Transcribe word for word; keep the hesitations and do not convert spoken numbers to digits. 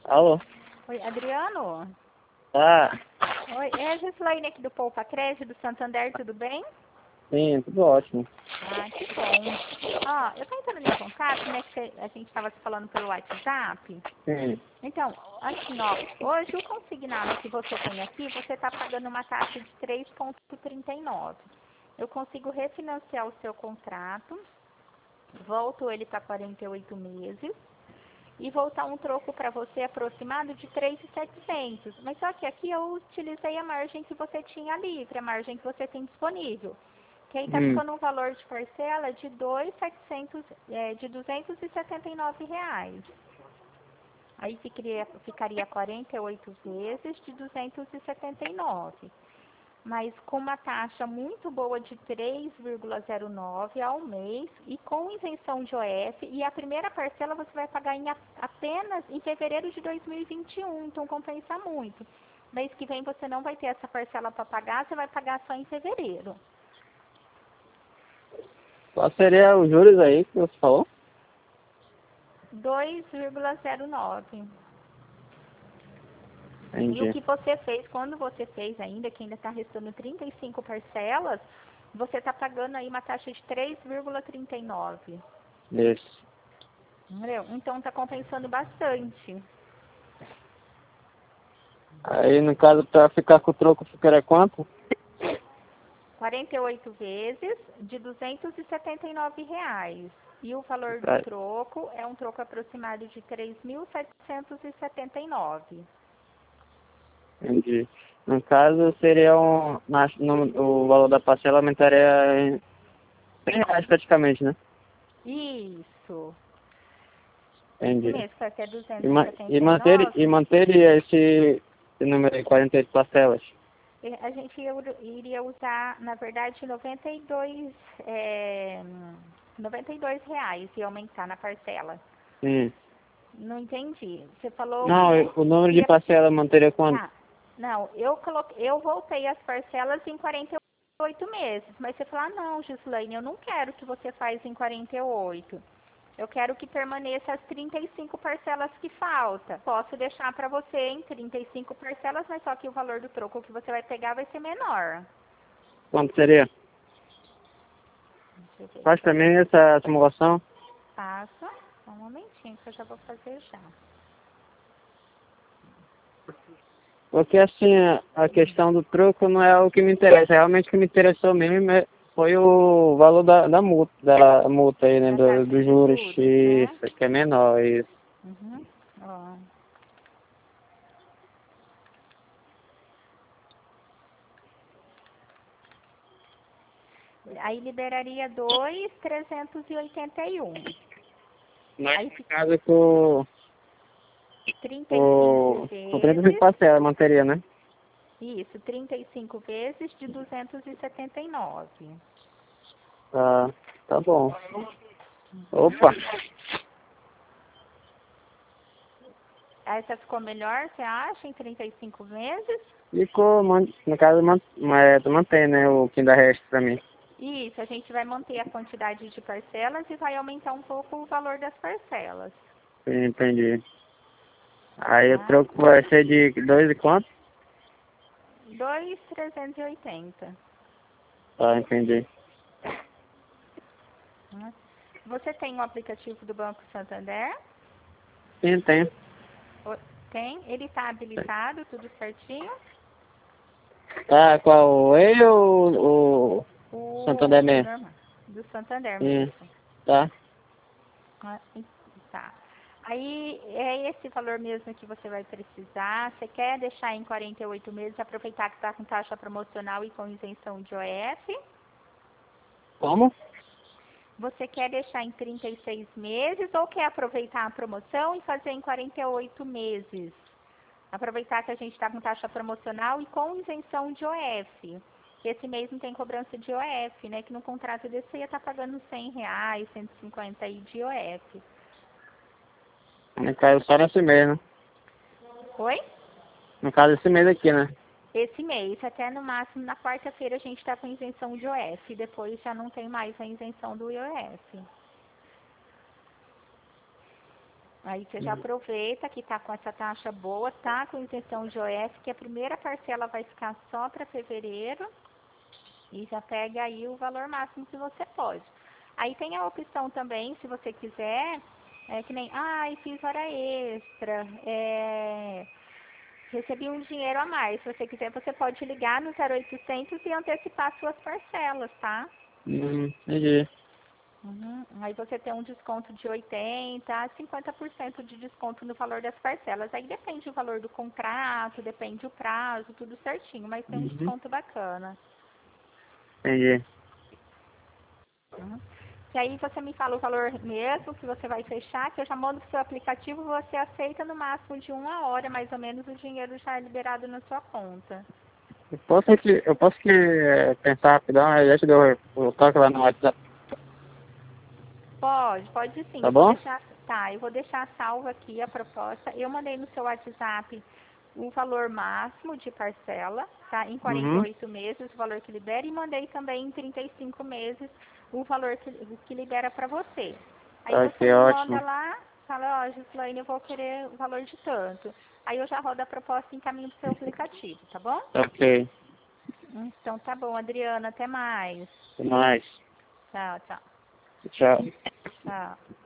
Alô? Oi, Adriano? Tá. Oi, é a Gislaine aqui do Poupa Crédito do Santander, tudo bem? Sim, tudo ótimo. Ah, que bom. Ó, eu tô entrando em contato, né, que cê- a gente estava se falando pelo WhatsApp. Sim. Então, assim, ó, hoje o consignado que você tem aqui, você está pagando uma taxa de três vírgula trinta e nove. Eu consigo refinanciar o seu contrato, volto ele para quarenta e oito meses e voltar um troco para você aproximado de três mil e setecentos. Mas só que aqui eu utilizei a margem que você tinha livre, a margem que você tem disponível. Que aí está Hum. ficando um valor de parcela de dois mil e setecentos, é, de duzentos e setenta e nove reais. Aí ficaria, ficaria quarenta e oito vezes de duzentos e setenta e nove. Mas com uma taxa muito boa de três vírgula zero nove ao mês e com isenção de O F. E a primeira parcela você vai pagar em a- apenas em fevereiro de dois mil e vinte e um, então compensa muito. Mês que vem você não vai ter essa parcela para pagar, você vai pagar só em fevereiro. Qual seria os juros aí que você falou? dois vírgula zero nove. E o Entendi. que você fez, quando você fez ainda, que ainda está restando trinta e cinco parcelas, você está pagando aí uma taxa de três vírgula trinta e nove. Isso. Entendeu? Então está compensando bastante. Aí, no caso, pra ficar com o troco, ficaria quanto? quarenta e oito vezes de duzentos e setenta e nove reais. E o valor do Tá. troco é um troco aproximado de três mil setecentos e setenta e nove. Entendi. No caso, seria um... Na, no, o valor da parcela aumentaria em cem reais praticamente, né? Isso. Isso Entendi. mesmo, só que é E, duzentos e ma e, setenta e manter, e nove. manteria esse, esse número aí, quarenta e oito parcelas? E a gente ia- iria usar, na verdade, noventa e dois, é, noventa e dois reais e aumentar na parcela. Sim. Não entendi. Você falou Não, que o número de ia... parcela manteria quanto? Ah, não, eu, coloquei, eu voltei as parcelas em quarenta e oito meses. Mas você falou, ah, não, Gislaine, eu não quero que você faz em quarenta e oito. Eu quero que permaneça as trinta e cinco parcelas que falta. Posso deixar para você em trinta e cinco parcelas, mas só que o valor do troco que você vai pegar vai ser menor. Quanto seria? Deixa eu ver Faz aqui. pra mim essa simulação. Passa. Só um momentinho que eu já vou fazer já. Porque assim, a a questão do troco não é o que me interessa. Realmente o que me interessou mesmo é- foi o valor da, da multa, da multa aí, né? Da Do, taxa dos de juros. juros, né? Isso, que é menor, isso. Uhum. Ó. Aí liberaria dois mil trezentos e oitenta e um. Mas Aí no fica caso com, trinta e cinco com, com trinta e cinco vezes. parcelas, manteria, né? Isso, trinta e cinco vezes de duzentos e setenta e nove. Tá, tá bom. Uhum. Opa! Essa ficou melhor, você acha, em trinta e cinco vezes? Ficou, man- no caso, man, é, mantém, né? O que ainda resta pra mim. Isso, a gente vai manter a quantidade de parcelas e vai aumentar um pouco o valor das parcelas. Sim, entendi. Aí o Tá? troco vai ser de dois e quanto? dois mil trezentos e oitenta. Tá, entendi. Né? Você tem o aplicativo do Banco Santander? Sim, tem. O- Tem? Ele está habilitado, tudo certinho? Tá, qual? Ele ou o O, Santander o mesmo? normal, do Santander Sim, mesmo. tá. Ah, e- Tá. Aí é esse valor mesmo que você vai precisar. Você quer deixar em quarenta e oito meses, aproveitar que está com taxa promocional e com isenção de O F? Como? Você quer deixar em trinta e seis meses ou quer aproveitar a promoção e fazer em quarenta e oito meses? Aproveitar que a gente está com taxa promocional e com isenção de O F. Esse mês não tem cobrança de O F, né? Que no contrato desse você ia estar pagando cem reais, cento e cinquenta aí de O F. No caso, só nesse mês, né? Oi? No caso, esse mês aqui, né? Esse mês, até no máximo na quarta-feira a gente está com isenção de O F. Depois já não tem mais a isenção do I O F. Aí você já aproveita que tá com essa taxa boa, tá com isenção de O F, que a primeira parcela vai ficar só para fevereiro. E já pega aí o valor máximo que você pode. Aí tem a opção também, se você quiser, é que nem, ai, ah, fiz hora extra, é, recebi um dinheiro a mais. Se você quiser, você pode ligar no zero oitocentos e antecipar suas parcelas, tá? Hum, entendi. Uhum. Aí você tem um desconto de oitenta por cento a cinquenta por cento de desconto no valor das parcelas. Aí depende o valor do contrato, depende o prazo, tudo certinho, mas tem um Uhum. desconto bacana. Entendi. Uhum. E aí você me fala o valor mesmo que você vai fechar, que eu já mando pro seu aplicativo, você aceita no máximo de uma hora, mais ou menos, o dinheiro já é liberado na sua conta. Eu posso que eu posso que é, pensar rapidão, aí deixa eu eu toco lá no WhatsApp. Pode, pode sim. Tá Eu vou bom? deixar, tá, eu vou deixar salvo aqui a proposta. Eu mandei no seu WhatsApp o valor máximo de parcela, tá? Em quarenta e Uhum. oito meses, o valor que libera, e mandei também em trinta e cinco meses o valor que, que libera para você. Aí você Ok, me manda ótimo. lá, fala, ó, Gislaine, eu vou querer o valor de tanto. Aí eu já rodo a proposta e encaminho pro seu aplicativo, tá bom? Ok. Então tá bom, Adriana, até mais. Até mais. Tchau, tchau. Tchau. Tchau.